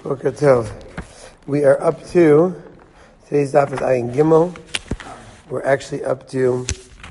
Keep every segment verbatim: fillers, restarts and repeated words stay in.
Boker Tov. We are up to, today's daf is Ayin Gimel. We're actually up to,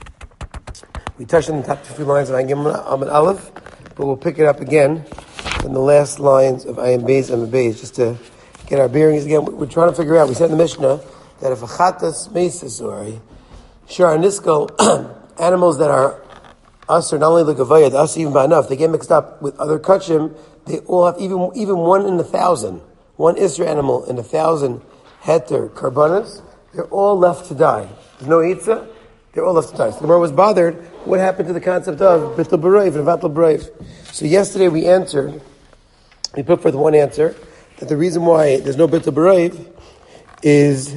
we touched on the top two lines of Ayin Gimel, Amud Aleph, but we'll pick it up again in the last lines of Ayin Beis and Beis, just to get our bearings again. We're trying to figure out, we said in the Mishnah, that if a chatas mesis or a shar nisko, animals that are us or not only the gavaya, the us even by enough, they get mixed up with other kachim, they all have even even one in a thousand, one Isra animal in a thousand heter karbanas, they're all left to die. There's no Eitzah, they're all left to die. So the Gemara was bothered, what happened to the concept of Bittul B'Raiv and Vatal B'Raiv? So yesterday we answered, we put forth one answer, that the reason why there's no Bittul B'Raiv is,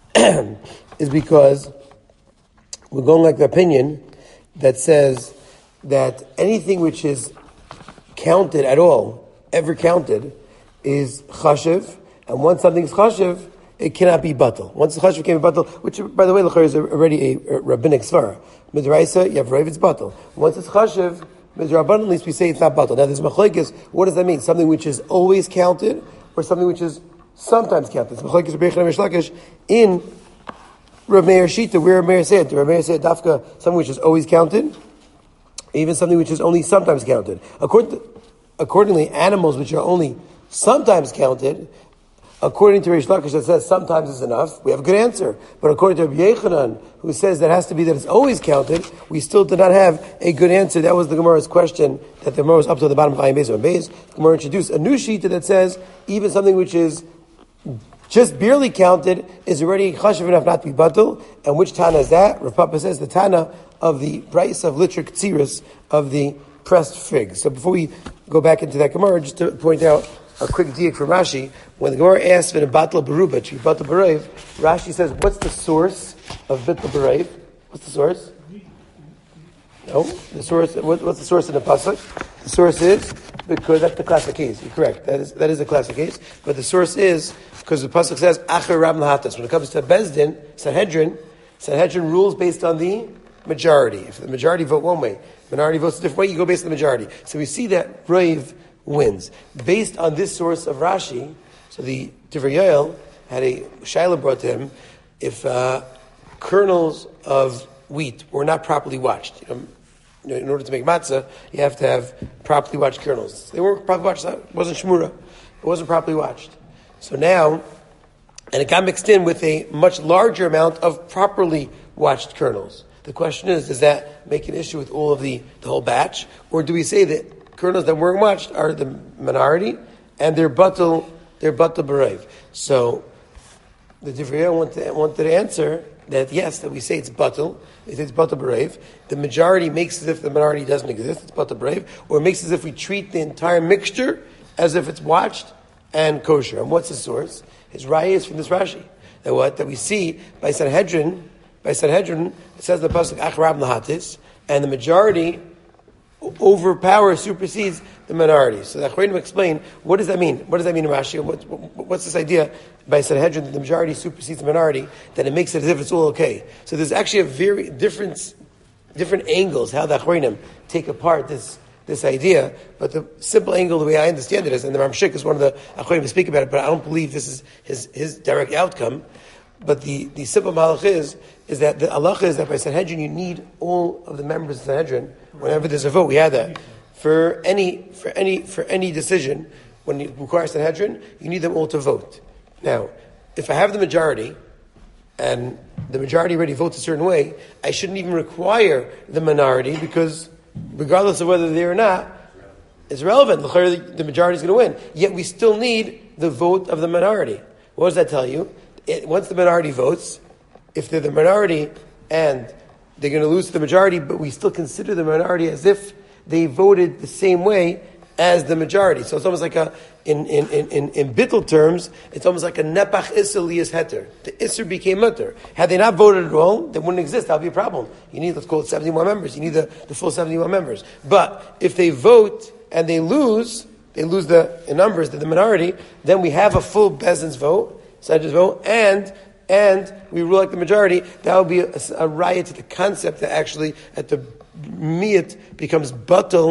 is because we're going like the opinion that says that anything which is counted at all, ever counted, is chashiv, and once something is chashiv, it cannot be batal. Once the chashiv can be batal, which, by the way, l'chayr is already a, a rabbinic svara. Midraisa, you have rave, it's batal. Once it's chashiv, midrabanan, at least we say it's not batal. Now, there's machlokes. What does that mean? Something which is always counted, or something which is sometimes counted? It's machlokes Rebbe Yochanan ben Shlakish in Rav Meir Shita, where Rav Meir said, Rav Meir said, dafka, something which is always counted, even something which is only sometimes counted. According to, accordingly, animals which are only sometimes counted, according to Reish Lakish that says sometimes is enough, we have a good answer. But according to Rabbi Yochanan, who says that has to be that it's always counted, we still did not have a good answer. That was the Gemara's question, that the Gemara was up to the bottom of Ayin Beis and Beis. The Gemara introduced a new sheet that says even something which is just barely counted is already chashiv enough not to be batul. And which Tana is that? Rav Papa says the Tana of the price of liter ktziris of the pressed figs. So before we go back into that Gemara, just to point out a quick diak from Rashi, when the Gemara asks for the batal beruba, to batal bereiv, Rashi says, what's the source of batal bereiv? What's the source? No, the source. What, what's the source in the pasuk? The source is because that's the classic case. You're correct. That is that is a classic case. But the source is because the pasuk says acher rab lahatas. When it comes to Bezdin, Sanhedrin, Sanhedrin rules based on the majority. If the majority vote one way, minority votes a different way, you go based on the majority. So we see that Brave wins. Based on this source of Rashi, so the Divrei Yoel had a Shaila brought to him, if uh, kernels of wheat were not properly watched, you know, in order to make matzah, you have to have properly watched kernels. They weren't properly watched, it wasn't shmura, it wasn't properly watched. So now, and it got mixed in with a much larger amount of properly watched kernels. The question is, does that make an issue with all of the, the whole batch? Or do we say that kernels that weren't watched are the minority and they're batal, they're batal b'raiv? So the Divrei Yoel wanted, wanted to answer that yes, that we say it's batal, it's batal b'raiv. The majority makes as if the minority doesn't exist, it's batal b'raiv. Or it makes as if we treat the entire mixture as if it's watched and kosher. And what's the source? His raya is from this Rashi. That what? That we see by Sanhedrin, By Sanhedrin, it says the pasuk achrab lahatis, and the majority overpowers, supersedes the minority. So the Achronim explain, what does that mean? What does that mean in Rashi? What, what, what's this idea by Sanhedrin that the majority supersedes the minority, that it makes it as if it's all okay? So there's actually a very different, different angles how the Achronim take apart this this idea, but the simple angle, the way I understand it is, and the Ramshik is one of the Achronim to speak about it, but I don't believe this is his, his direct outcome. But the, the simple malach is, is that the halacha is that by Sanhedrin you need all of the members of Sanhedrin whenever there's a vote. We had that. For any, for any, for any decision, when you require Sanhedrin, you need them all to vote. Now, if I have the majority, and the majority already votes a certain way, I shouldn't even require the minority, because regardless of whether they're there or not, it's relevant. The majority is going to win. Yet we still need the vote of the minority. What does that tell you? It, once the minority votes, if they're the minority and they're going to lose to the majority, but we still consider the minority as if they voted the same way as the majority. So it's almost like a, in, in, in, in bittul terms, it's almost like a nepach isser liyas heter. The isser became mutter. Had they not voted at all, they wouldn't exist. That would be a problem. You need, let's call it seventy-one members. You need the, the full seventy-one members. But if they vote and they lose, they lose the in numbers, the minority, then we have a full Bezdin's vote, Sanhedrin's vote, and and we rule like the majority. That would be a, a riot to the concept that actually at the miyat becomes batal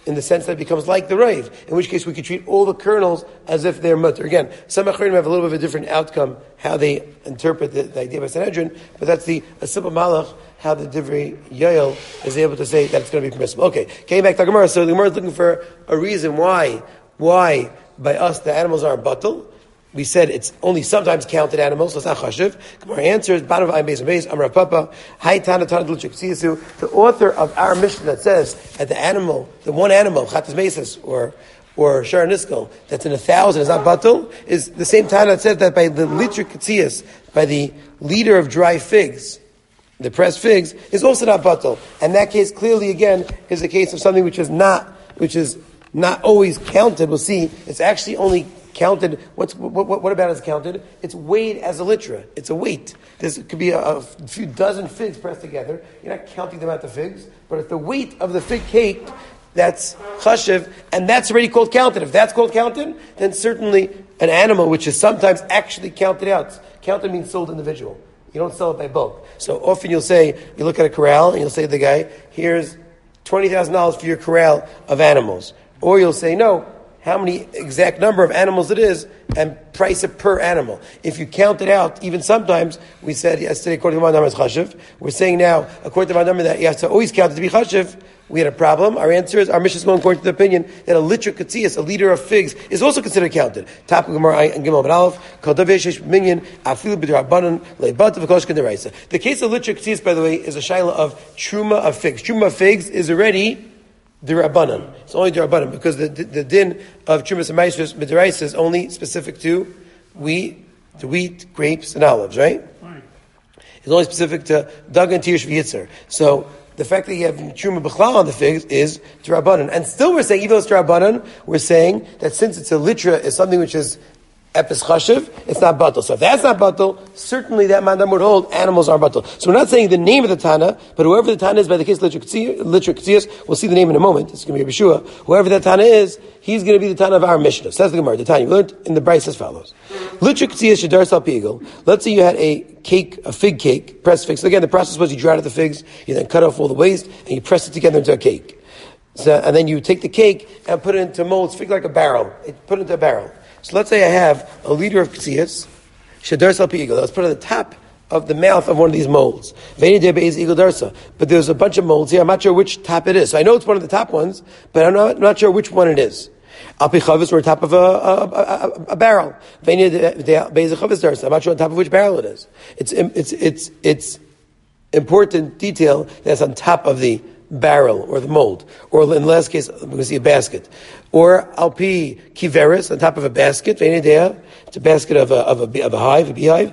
in the sense that it becomes like the raiv, in which case we could treat all the kernels as if they're mutter. Again, some acharonim have a little bit of a different outcome, how they interpret the, the idea by Sanhedrin, but that's the a simple malach, how the Divrei Yoel is able to say that it's going to be permissible. Okay, came back to the Gemara, so the Gemara is looking for a reason why, why by us the animals aren't batal. We said it's only sometimes counted animals, so it's not chashiv. Gemara answers, bottom of Ayin Beis Beis, Amar Papa, Hai Tana Tana Dluchik Siyasu, the author of our Mishnah that says that the animal, the one animal, Chatas Mesis, or or Shara Niskel, that's in a thousand, is not batal, is the same Tana that says that by the liter Katsias, by the liter of dry figs, the pressed figs, is also not batal. And that case clearly, again, is a case of something which is not, which is not always counted. We'll see, it's actually only counted. What's, what, what, what about is counted? It's weighed as a litra. It's a weight. This could be a, a few dozen figs pressed together. You're not counting them out the figs, but it's the weight of the fig cake that's chashiv, and that's already called counted. If that's called counted, then certainly an animal which is sometimes actually counted out. Counted means sold individual. You don't sell it by bulk. So often you'll say, you look at a corral and you'll say to the guy, here's twenty thousand dollars for your corral of animals. Or you'll say, no, how many exact number of animals it is, and price it per animal. If you count it out, even sometimes, we said yesterday, according to my number, is chashiv. We're saying now, according to my number, that you have to always count it to be chashiv. We had a problem. Our answer is, our mission is going according to the opinion that a liter katzias, a liter of figs, is also considered counted. Top of Gemara and Gimel Aleph, Kol Davesh Minyan, Afilu B'Drabanan, Leibat V'Koshken Deraisa. The case of liter katzias, by the way, is a shaila of truma of figs. Truma of figs is already the Rabbanan. It's only the Rabbanan, because the, the, the din of Trumas and Maestros Midraisa is only specific to wheat, to wheat, grapes, and olives, right? Right. It's only specific to Dagan, Tirish, V'Yitzer. So the fact that you have Truma B'chlal on the figs is to Rabbanan. And still we're saying, even though it's to Rabbanan, we're saying that since it's a litra, is something which is Epis chashiv, it's not batal. So if that's not batal, certainly that mandam would hold animals are batal. So we're not saying the name of the Tana, but whoever the Tana is by the case of Litra Ktzias, we'll see the name in a moment. It's going to be Yeshua. Whoever that Tana is, he's going to be the Tana of our Mishnah. Says the Gemara, the Tana. We learned in the Bryce as follows. Litra Ktzias Shadar Sal Pigel. Let's say you had a cake, a fig cake, pressed figs. So again, the process was you dry out the figs, you then cut off all the waste, and you press it together into a cake. So, and then you take the cake and put it into molds, fig like a barrel. It, put it into a barrel. So let's say I have a liter of ktzias, shadar sal pi igel. Let's put it on the top of the mouth of one of these molds. Veni de beis igel darsa. But there's a bunch of molds here. I'm not sure which top it is. So I know it's one of the top ones, but I'm not, I'm not sure which one it is. Al pi chavis, we're on top of a, a, a, a barrel. Veni de beis chavis darsa. I'm not sure on top of which barrel it is. It's it's it's it's important detail that's on top of the barrel or the mold, or in the last case, we see a basket, or alpi kiveris on top of a basket. It's a basket of a of a, of a hive, a beehive.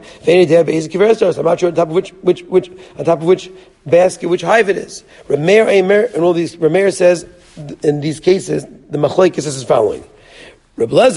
I'm not sure on top of which which which on top of which basket, which hive it is. Rameir Eimer, and all these. Rameir says in these cases the machlokes is as following. Rameir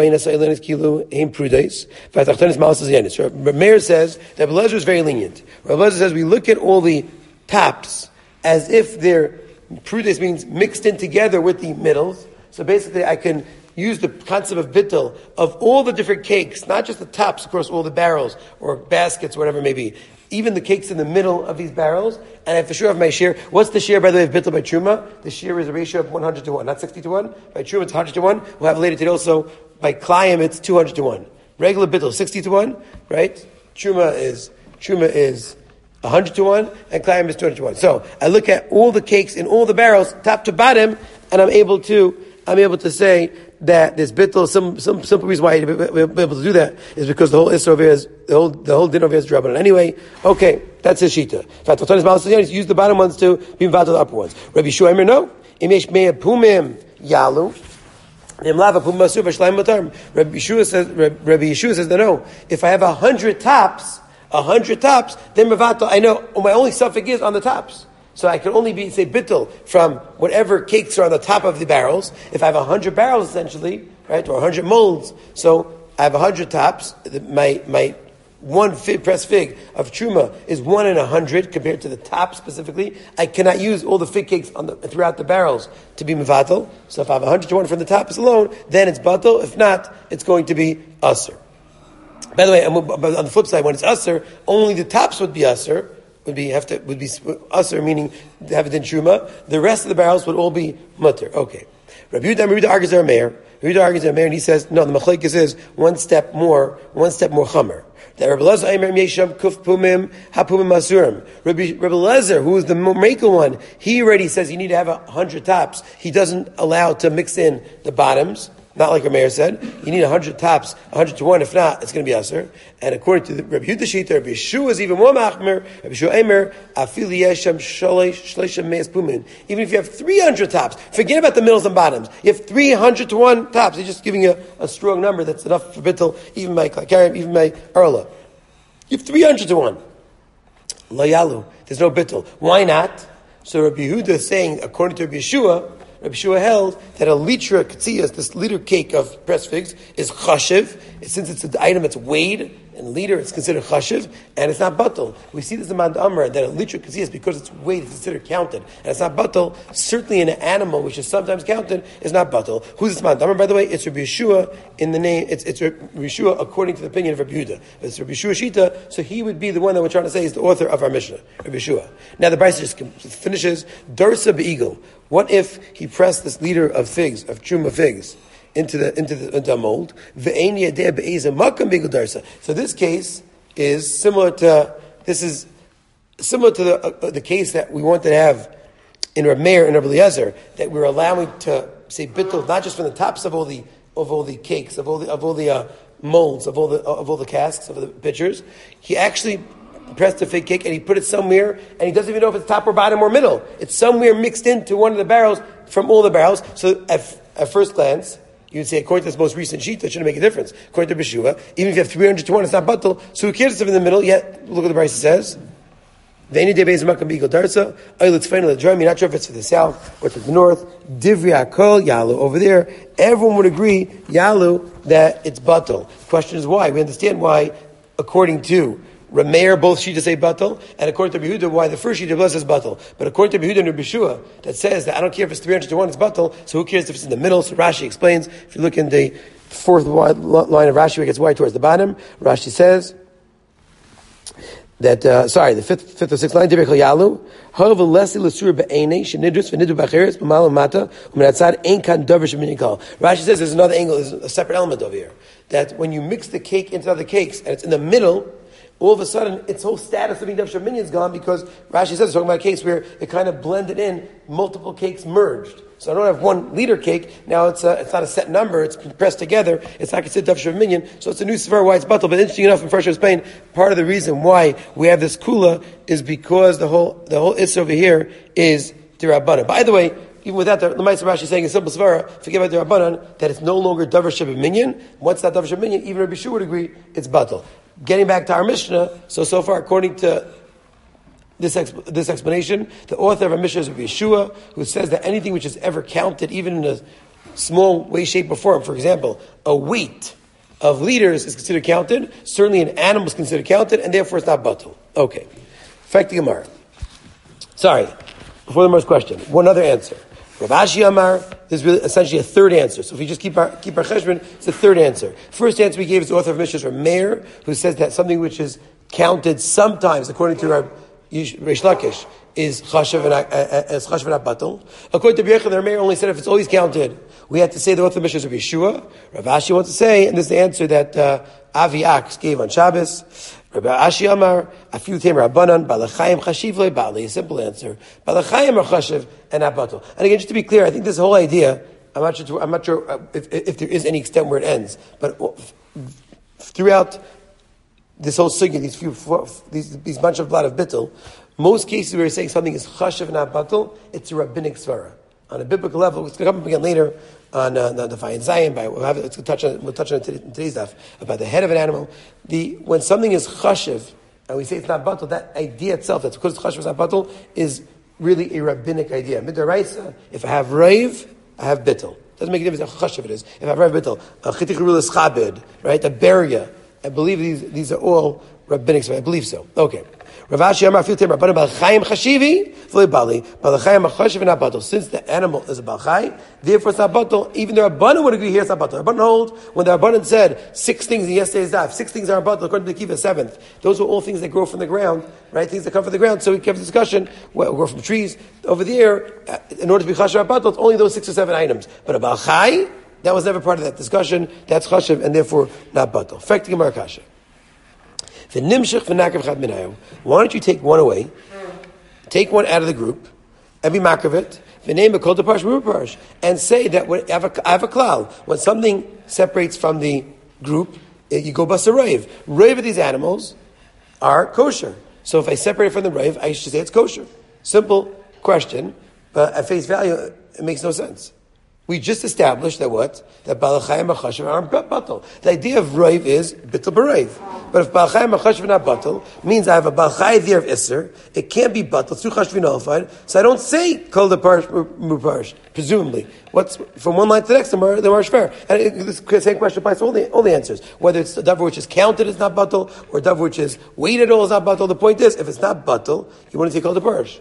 says that Rameir is very lenient. Rameir says we look at all the tops as if they're, prudes means mixed in together with the middles. So basically I can use the concept of bittul of all the different cakes, not just the tops across all the barrels or baskets, whatever it may be, even the cakes in the middle of these barrels, and I for sure have my share. What's the share, by the way, of bittul by truma? The share is a ratio of one hundred to one, not sixty to one. By truma it's one hundred to one. We'll have later today also, by klayim it's two hundred to one. Regular bittul, sixty to one, right? Truma is, truma is one hundred to one, and klayim is two hundred to one. So I look at all the cakes in all the barrels, top to bottom, and I'm able to, I'm able to say that this bittul, some, some simple reason why you'll be able to do that is because the whole Isra over here is, the whole, the whole din over here is Rabbanan. Anyway, okay, that's his shita. In fact, he use the bottom ones to be involved with the upper ones. Rabbi Yeshua, no. Imesh me'e pumim yalu. Rabbi Yeshua says, Rabbi Yeshua says, no, if I have a hundred tops, a hundred tops, then mevatel, I know my only suffix is on the tops. So I can only be, say, bittul from whatever cakes are on the top of the barrels. If I have a hundred barrels, essentially, right, or a hundred molds, so I have a hundred tops, my, my one fig, pressed fig of truma is one in a hundred compared to the top specifically. I cannot use all the fig cakes on the, throughout the barrels to be mevatel. So if I have a hundred to one from the tops alone, then it's batel. If not, it's going to be aser. By the way, on the flip side, when it's aser, only the tops would be aser. would be have to would be usher, meaning have it in truma. The rest of the barrels would all be mutter. Okay. Rabbi Yehuda, Rabbi Yehuda argues there Meir. Rabbi Yehuda argues there Meir, and he says no. The machlekes is one step more, one step more chamer. That Rabbi Lezer Aimer Yesham Kuf Pumim Hapumim Masurim. Rabbi Rabbi Lezer, who is the maker one, he already says you need to have a hundred tops. He doesn't allow to mix in the bottoms. Not like Rameir said, you need a hundred tops, a hundred to one. If not, it's going to be aser. And according to the Rabbi Yehuda Shita, Rabbi Yeshua is even more machmer. Rabbi Yeshua Eimer, afili yeshem shleishem meis pumin. Even if you have three hundred tops, forget about the middles and bottoms. You have three hundred to one tops. He's just giving you a, a strong number that's enough for bittul, even by Klakarim, even by Erla. You have three hundred to one. Layalu. There's no bittul. Why not? So Rabbi Yehuda is saying, according to Rabbi Yeshua, Rabbi Yeshua held that a litra katsiyas, this liter cake of pressed figs, is chashiv. Since it's an item that's weighed in liter, it's considered chashiv, and it's not batal. We see this in Mand Amr, that a litra katsiyas, because it's weighed, it's considered counted, and it's not batal. Certainly in an animal, which is sometimes counted, is not batal. Who's this Mand Amr, by the way? It's Rabbi Yeshua in the name, it's, it's Rabbi Yeshua according to the opinion of Rabbi Yehuda. But it's Rabbi Yeshua Shita, so he would be the one that we're trying to say is the author of our Mishnah, Rabbi Yeshua. Now the Brisa just finishes, Darsa be'igel. What if he pressed this liter of figs, of truma figs, into the into the, into the mold? So this case is similar to this is similar to the uh, the case that we wanted to have in Reb Meir and Reb Eliezer, that we're allowing to say bittul not just from the tops of all the of all the cakes, of all the of all the uh, molds, of all the of all the casks, of the pitchers. He actually pressed the fig cake and he put it somewhere, and he doesn't even know if it's top or bottom or middle. It's somewhere mixed into one of the barrels from all the barrels. So at, at first glance, you would say, according to this most recent sheet, that shouldn't make a difference. According to Beshua, even if you have three hundred to one, it's not batal. So who cares if it's in the middle? Yet, look what the Brisa says. You're not sure if it's to the south or to the north. Divri Akol Yalu. Over there, everyone would agree, Yalu, that it's batal. The question is why. We understand why, according to Rameir, both Shita say batal, and according to Rabbi Yehuda, why the first Shita bless is batal. But according to Rabbi Yehuda and Rabbi Yeshua, that says that I don't care if it's three hundred to one, it's batal, so who cares if it's in the middle? So Rashi explains, if you look in the fourth line of Rashi, where it gets wide towards the bottom, Rashi says that, uh, sorry, the fifth, fifth or sixth line, Divrei Yalu, however, lesi l'sur be'enei, shenidrus v'nidu b'acheres, b'mal mata, u'menatzad ein kan davar she'minikal. Rashi says there's another angle, there's a separate element over here, that when you mix the cake into other cakes, and it's in the middle, all of a sudden, its whole status of being Davar She'Minyan is gone, because Rashi says it's talking about a case where it kind of blended in, multiple cakes merged. So I don't have one liter cake, now it's a, it's not a set number, it's pressed together, it's not considered Davar She'Minyan, so it's a new Sefer why it's batal. But interesting enough, in First of Spain, part of the reason why we have this kula is because the whole the whole issue over here is D'Rabbanan. By the way, even without the the Ma'aser Rashi saying a simple svara, forget about the Rabbanan, that it's no longer Davar She'Minyan. Once that Davar She'Minyan, even Rabbi Yeshua would agree it's batal. Getting back to our Mishnah, so so far according to this exp- this explanation, the author of our Mishnah is Rabbi Yeshua, who says that anything which is ever counted, even in a small way, shape, or form, for example, a weight of liters is considered counted. Certainly, an animal is considered counted, and therefore it's not batal. Okay, fact the Gemara. Sorry, before the first question, one other answer. Rav Ashi Amar, there's really essentially a third answer. So if we just keep our keep our cheshbon, it's a third answer. First answer we gave is the author of Mishnah, Rameir, who says that something which is counted sometimes, according to Rav Reish Lakish, is chashav and as chashav and batal. According to Rabbi Yechon, the Rameir only said if it's always counted, we have to say the author of Mishnah is Rabbi Yeshua. Rav Ashi wants to say, and this is the answer that uh, Avi Aks gave on Shabbos. Rabbi Ashi Amar, Afilu Tem Rabbanan, Balachayim Chashiv Le Bali. A simple answer. Balachayim are Chashiv and not Batal. And again, just to be clear, I think this whole idea, I'm not sure, I'm not sure if, if there is any extent where it ends, but throughout this whole sugya, these few, these, these bunch of blood of bittul, most cases where you're saying something is Chashiv and not Batal, it's a rabbinic svara. On a biblical level, it's going to come up again later on uh, the, the Fayin Zayin. By we'll have it, let's touch on we'll touch on it in today's daf about the head of an animal. The when something is chashiv and we say it's not batal, that idea itself, that's because it's chashiv, it's not batal, is really a rabbinic idea. Midaraisa, if I have rave, I have bittul. Doesn't make a difference how chashiv it is. If I have rave bittul, a chitik rule is chabed, right? A beria. I believe these these are all rabbinic, I believe so. Okay. Ravashi Amar Filter Rabbanim Balchayim Chashivi V'le Bali Balchayim Chashiv not batal. Since the animal is a balchay, therefore it's not batal. Even the Rabbanim would agree here it's not batal. Rabbanim hold when the Rabbanim said six things in yesterday's daf, six things are batal according to the Kiva, seventh. Those were all things that grow from the ground, right? Things that come from the ground. So we kept the discussion. Well, grow from trees over there. In order to be chashiv batal, it's only those six or seven items. But a balchay, that was never part of that discussion. That's chashiv and therefore not batal. Affecting Gemara Kasha. Why don't you take one away, take one out of the group, and be makravit, and say that when I have a, I have a klal, when something separates from the group, you go basa rave. Rave of these animals are kosher. So if I separate from the rave, I should say it's kosher. Simple question, but at face value, it makes no sense. We just established that what? That balachayim and chashiv are batal. The idea of rave is bittul b'rave. But if balachayim and chashiv are not batal, means I have a balchay there of isser, it can't be batal, it's too chashiv nullified, so I don't say kol the parish muparish, presumably. What's, from one line to the next, the mar shver. And it, the same question applies to all the, all the answers. Whether it's a davar which is counted as not batal, or a davar which is weighted all as not batal, the point is, if it's not batal, you want to take kol the parish.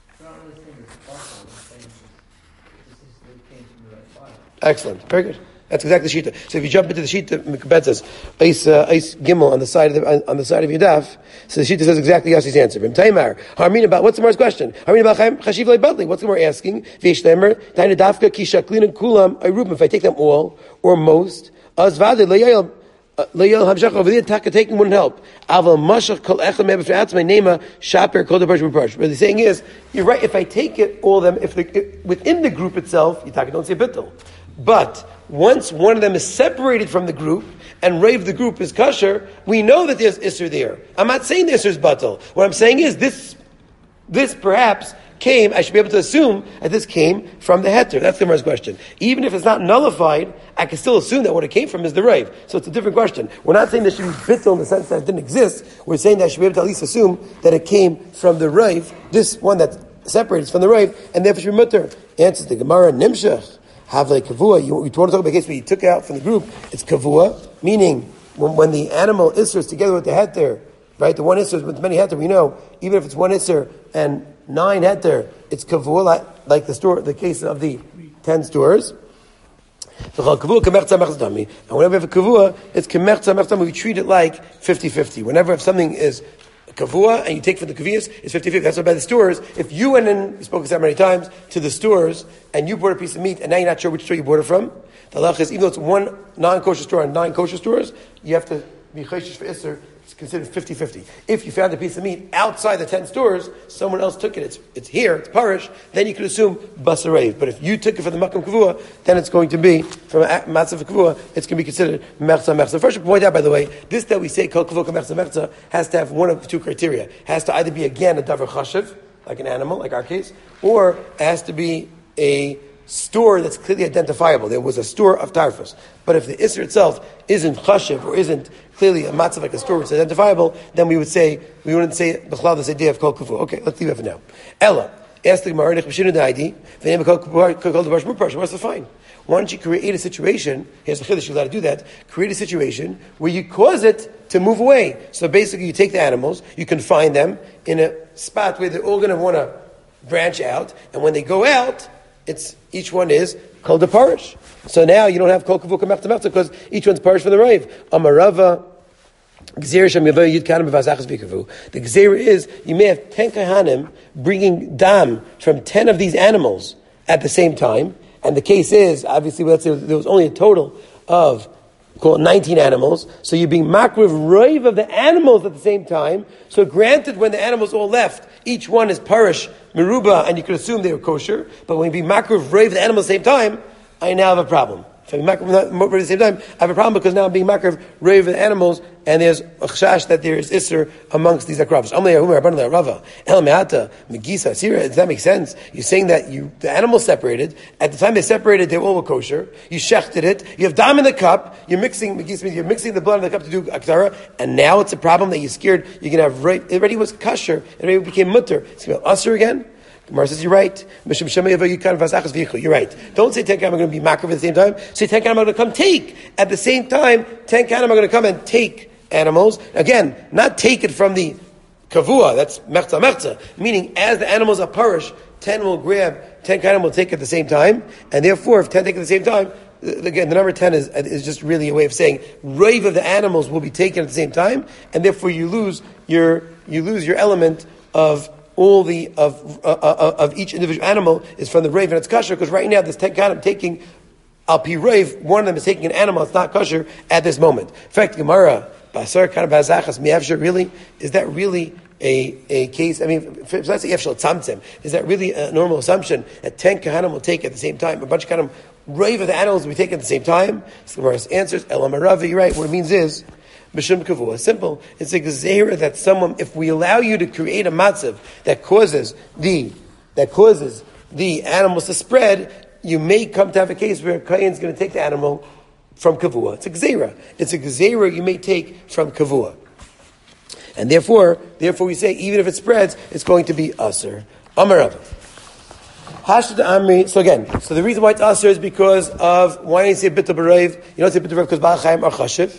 Excellent. Very good. That's exactly the shita. So if you jump into the shita, Mekabet says, Ice, uh, Ice Gimel on the side of the, on the side of your daf, so the shita says exactly Yossi's answer. Vim Taimar. Harmin about, what's the Gemara's question? Harmin about Chashiv Lei Badli. What's the Gemara asking? V'yesh Taimar, Taina Dafka, Kishaklin and Kulam, Irubim. If I take them all, or most, Azvade, Le'yel, Le'yel Hamshach, over there, Taka taking wouldn't help. Aval Mashach, Kol Echel, Mebe F'atzmai, Nema, Shaper, Kol Deparsh, Muparsh. What they're saying is, you're right, if I take it, all of them, if, the, if within the group itself, you don't say bittul. But once one of them is separated from the group and rave the group is kosher, we know that there's isser there. I'm not saying the isser is batal. What I'm saying is this, this perhaps came, I should be able to assume that this came from the heter. That's the Gemara's question. Even if it's not nullified, I can still assume that what it came from is the rave. So it's a different question. We're not saying there should be bittul in the sense that it didn't exist. We're saying that I should be able to at least assume that it came from the rave, this one that separates from the rave, and therefore should be mutter. Answers the Gemara, nimshach. Have like kavua. You, we want to talk about a case where you took it out from the group. It's kavua, meaning when, when the animal isser is together with the heter, right? The one isser is with many heter. We know even if it's one isser and nine heter, it's kavua, like, like the store, the case of the ten stores. And whenever we have a kavua, it's kemertza mertza. We treat it like fifty-fifty. Whenever if something is kavua and you take from the kaviyas, it's fifty-fifty. That's why by the stores, if you went in, we spoke that many times, to the stores, and you bought a piece of meat, and now you're not sure which store you bought it from, the halach is, even though it's one non-kosher store and nine kosher stores, you have to be chayshish for isser. It's considered fifty-fifty. If you found a piece of meat outside the ten stores, someone else took it, it's, it's here, it's parish, then you could assume basarev. But if you took it from the makam kavua, then it's going to be, from a matzav kavua, it's going to be considered merza merza. First, I should point out, by the way, this that we say kol kavua merza merza has to have one of two criteria. It has to either be, again, a davar chashiv, like an animal, like our case, or it has to be a store that's clearly identifiable. There was a store of tarfus. But if the isser itself isn't chashiv or isn't clearly a matzav like a store which is identifiable, then we would say, we wouldn't say b'chlal this idea of kol kufu. Okay, let's leave it for now. Ella, ask the Gemara, what's the fine? Why don't you create a situation, here's the chiddush, you're allowed to do that, create a situation where you cause it to move away. So basically you take the animals, you confine them in a spot where they're all going to want to branch out, and when they go out, it's each one is called a parish. So now you don't have kol kavu kamech tamech because each one's parish for the rave. Amarava gzeir shem yavay yud kanim b'vazachas v'kavu. The gzeir is you may have ten kahanim bringing dam from ten of these animals at the same time, and the case is obviously let's say there was only a total of call it nineteen animals. So you're being makriv rave of the animals at the same time. So granted, when the animals all left, each one is parish meruba, and you could assume they were kosher. But when you be makriv rave the animals at the same time, I now have a problem. If I'm makriv rave at the same time, I have a problem because now I'm being makriv rave the animals, and there's a chash that there is isser amongst these akravas. Does that make sense? You're saying that you the animals separated. At the time they separated, they all were kosher. You shechted it. You have dam in the cup. You're mixing. You're mixing the blood in the cup to do aktara, and now it's a problem that you're scared you're going to have rape. It already was kosher. It already became mutter. It's going to be usher again. Gemara says, you're right. You're right. Don't say ten kanim are going to be makriv at the same time. Say ten kanim are going to come take. At the same time, ten kanim are going to come and take animals. Again, not take it from the kavua, that's mechza mechza, meaning as the animals are parish, ten will grab, ten kind will take at the same time, and therefore if ten take at the same time, again, the number ten is, is just really a way of saying rave of the animals will be taken at the same time, and therefore you lose your you lose your element of all the of uh, uh, of each individual animal is from the rave and it's kosher, because right now this ten kind of taking al pi rave, one of them is taking an animal, it's not kosher at this moment. In fact, Gemara Basar kind of bazachas miyavsher, really is that really a a case? I mean, let's say yavshel tzamtzem, is that really a normal assumption that ten kahanim will take at the same time? A bunch of kahanim rave of the animals will be taken at the same time. So Gemara answers elam aravi. You're right. What it means is b'shem kavua. Simple. It's a gezerah that someone, if we allow you to create a matzav that causes the that causes the animals to spread, you may come to have a case where a kohen is going to take the animal from kavua. It's a gezerah. It's a gezerah you may take from kavua. And therefore, therefore we say, even if it spreads, it's going to be aser. Amar Rava. Hashd Amri. So again, so the reason why it's aser is because of, why do you say bitul b'reiv? You don't say bitul b'reiv because Baal Chaim are chashiv.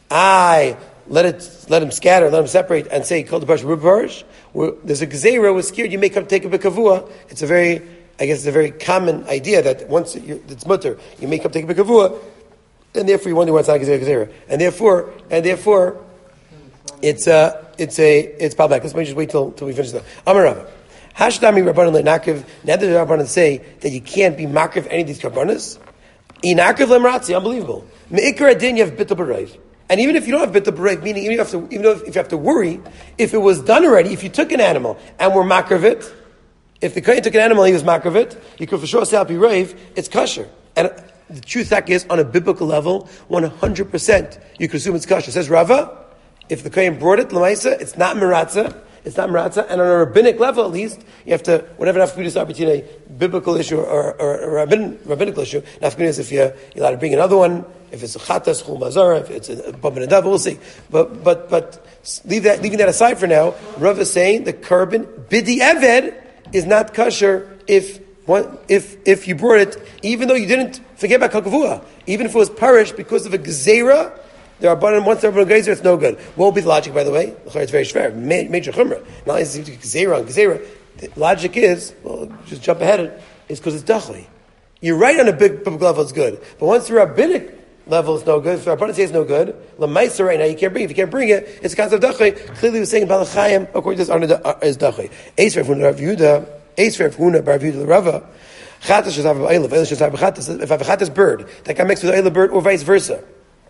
I let it, let them scatter, let them separate, and say, kol d'parish rubarish. There's a gezerah, we're scared, you may come take a b'kavua. It's a very, I guess it's a very common idea that once it, it's mutter, you may come take a b'kavua, and therefore you wonder why it's not gezerah, gezerah. And therefore, and therefore, it's a, it's a, it's problematic. Let's just wait till, till we finish that. Amar Rava. Hashdami Rabbanan le'nakiv. Now that the Rabbanan say that you can't be makiv any of these karbanas, inakiv lemratzi, unbelievable. Me'ikar adin, you have bitul b'reiv. And even if you don't have bitul b'reiv, meaning even if you have to, even if, if you have to worry, if it was done already, if you took an animal and were makiv it, if the kohen took an animal and he was makiv it, you could for sure say al pi reiv, it's kosher. And the truth fact is, on a biblical level, one hundred percent you could assume it's kosher. Says Rava, if the kohen brought it, l'maisa, it's not meratza. It's not meratza, and on a rabbinic level, at least, you have to, whatever nafkamina is between a biblical issue or, or a rabbin, rabbinical issue, nafkamina is if you're, you're allowed to bring another one, if it's a chatas, chul mazara, if it's a bab and a dav, we'll see. But, but, but, leave that, leaving that aside for now, Rav is saying the carbon, bidi eved, is not kosher if, one, if, if you brought it, even though you didn't forget about kakavua, even if it was perished because of a gezerah. There are abundant, once they're abundant gezer, it's no good. What will be the logic, by the way? It's very shver, major chumrah. Not only is it gezerah on gezerah, the logic is, well, just jump ahead, is because it's dachli. You're right on a big biblical level, it's good. But once the rabbinic level is no good, if the abundant say it's no good, l'maisa right now, you can't bring it. If you can't bring it, it's a concept of dachli. Clearly we're saying Baal Chaim, according to this, is dachli. Eisver from Rav Yehuda, Eisver from Huna, Rav Yehuda, Rava, chatas shazar b'aylav, aylav shazar b'chatas, if I have a chatas bird, that can mix with an aylav bird, or vice versa.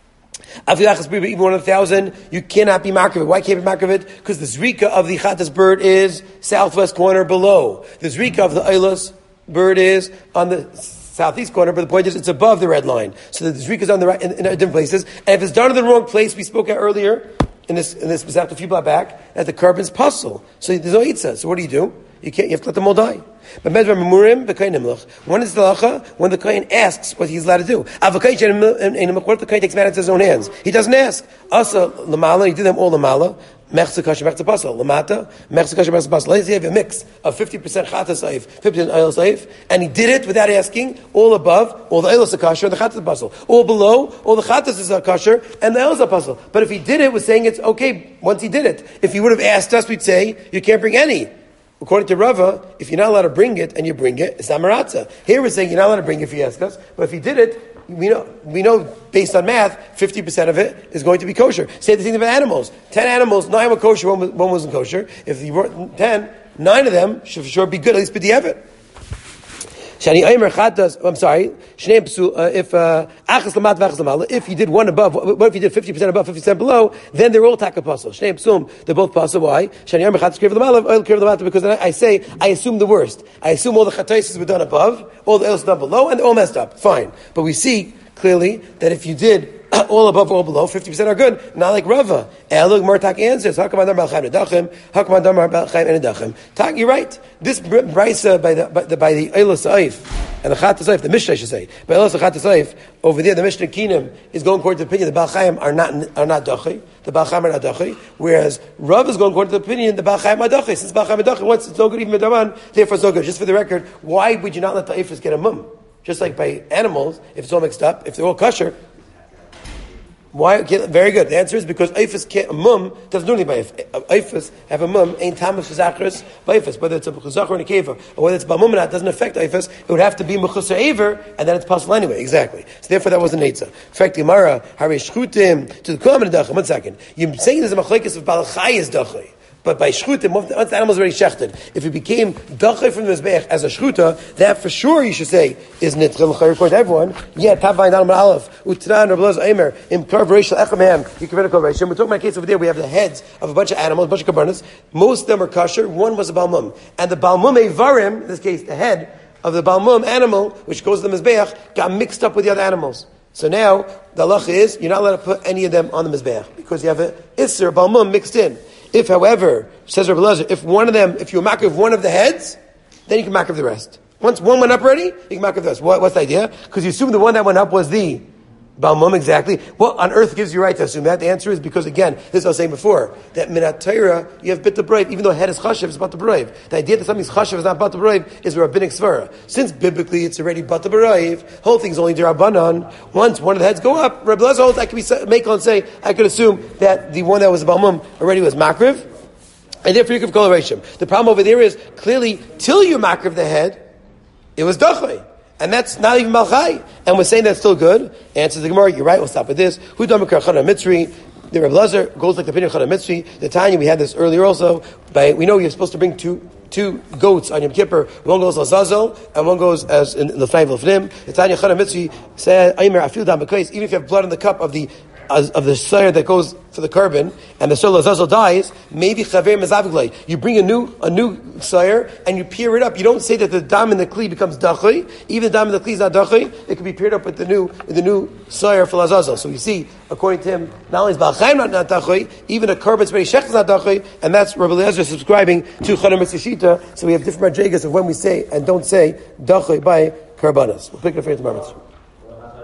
Even one of a thousand, you cannot be marked. Why can't you be marked? Because the zrika of the chatas bird is southwest corner below. The zrika of the eilos bird is on the southeast corner, but the point is it's above the red line. So the zrika is on the right in, in different places. And if it's done in the wrong place, we spoke out earlier in this in this a few blocks back that the carbon's puzzle. So there's no eitzah. So what do you do? You can't. You have to let them all die. But medvar memurim b'kain nimlach. When is the halacha? When the kohen asks what he's allowed to do. What if the kohen takes matters into his own hands? He doesn't ask. Asa lamala. He did them all lamala. Mechza kasher mechza pasal. Lamata mechza kasher mechza pasal. Let's say you have a mix of fifty percent chatas saif, fifty percent ayil saif, and he did it without asking. All above, all the aylos are kasher, and the chatas are pasal. All below, all the chatas is kasher, and the aylos are pasal. But if he did it, we're saying it's okay. Once he did it, if he would have asked us, we'd say you can't bring any. According to Rava, if you're not allowed to bring it and you bring it, it's not maratza. Here we're saying you're not allowed to bring it if he asks us, but if he did it, we know we know based on math, fifty percent of it is going to be kosher. Say the thing about animals. Ten animals, nine were kosher, one, was, one wasn't kosher. If you brought ten, nine of them should for sure be good, at least b'di'evet. I'm sorry. If uh, if you did one above, what if you did fifty percent above, fifty percent below? Then they're all takapasal. They're both pasal. Why? Because I say I assume the worst. I assume all the chataisis were done above, all the else done below, and they're all messed up. Fine, but we see clearly that if you did all above, all below, fifty percent are good. Not like Rava. Elug Martak answers. How come I don't Nedachim? How come I don't Nedachim? Tak, you're right. This brisa by the by the by the Eilos Saif and the Chat Saif, the Mishnah I should say, by Eilos Chat Saif over there, the Mishnah Kinim is going according to the opinion the Baal Chaim are not are not dachi. The Baal Chaim are not dachi. Whereas Rav is going according to the opinion the Baal Chaim are dachi. Since Baal Chaim are dachi, once it's no good even midaman, therefore it's no good. Just for the record, why would you not let the Eifers get a mum? Just like by animals, if it's all mixed up, if they're all kosher. Why? Okay, very good. The answer is because Eifus can't, a mum doesn't do anything by Eifus. Have a mum, ain't tamas for Zachris, by Eifus. Whether it's a Chuzach or a Keva, or whether it's Balmum or not, doesn't affect Eifus. It would have to be Mechusar Aver, and then it's possible anyway. Exactly. So therefore that wasn't Eitzah. In fact, Gemara, Hare Shchutim, to the Kulam and Dachay. One second. You're saying there's a Machlekes of Balachai is Dachay. But by shchutim, once the animal is already shechted, if it became dachay from the mizbeach as a shchuta, that for sure you should say is nitchel l'chayir to everyone. Yeah, tavayin alam aleph utran rabbeloz aimer im karv reishel echamam yikaved kol reishim. We're talking about a case over there. We have the heads of a bunch of animals, a bunch of kabarnas. Most of them are kosher. One was a balmum, and the balmum evarim, in this case, the head of the balmum animal, which goes to the mizbeach, got mixed up with the other animals. So now the halacha is you're not allowed to put any of them on the mizbeach because you have a isser balmum mixed in. If, however, says Rabbi Elazar, if one of them, if you makriv one of the heads, then you can makriv the rest. Once one went up already, you can makriv the rest. What, what's the idea? Because you assume the one that went up was the Balmum, exactly. What on earth gives you right to assume that? The answer is because, again, this is what I was saying before, that minat Torah, you have bit the brave, even though head is chashiv, it's bat the brave. The idea that something's chashiv is not bat the brave is a rabbinic svara. Since biblically it's already bat the brave, whole thing's only derabanan. Once one of the heads go up, Rabbi Elazar holds, I could be make on say, I could assume that the one that was a Balmum already was makriv, and therefore you can call a reshim. The problem over there is, clearly, till you makriv the head, it was dachay. And that's not even Malchai. And we're saying that's still good. Answers the Gemara, you're right, we'll stop with this. Who done Chana Mitzri? The Rebbe Elazar goes like the opinion of Chana Mitzri. The Tanya, we had this earlier also. By, we know you're supposed to bring two two goats on Yom Kippur. One goes Lazazel, and one goes as in the Fnei V'Lefnim. The Tanya Chana Mitzri said, Aymer, I feel down because even if you have blood in the cup of the of the sire that goes for the carbon, and the soul Lazazel dies, maybe chaver mezaviglei. You bring a new a new sire and you peer it up. You don't say that the dam in the kli becomes dachay. Even the dam in the kli is not dachay. It can be paired up with the new with the new sire for Lazazel. So you see, according to him, not only is Balchaim not, not dachay, even a carbon spray shech is not dachay, and that's Rabbi Elazar subscribing to Chana Mitzri Shita. So we have different madrigas of when we say and don't say dachay by karbanas. We'll pick it up for you tomorrow.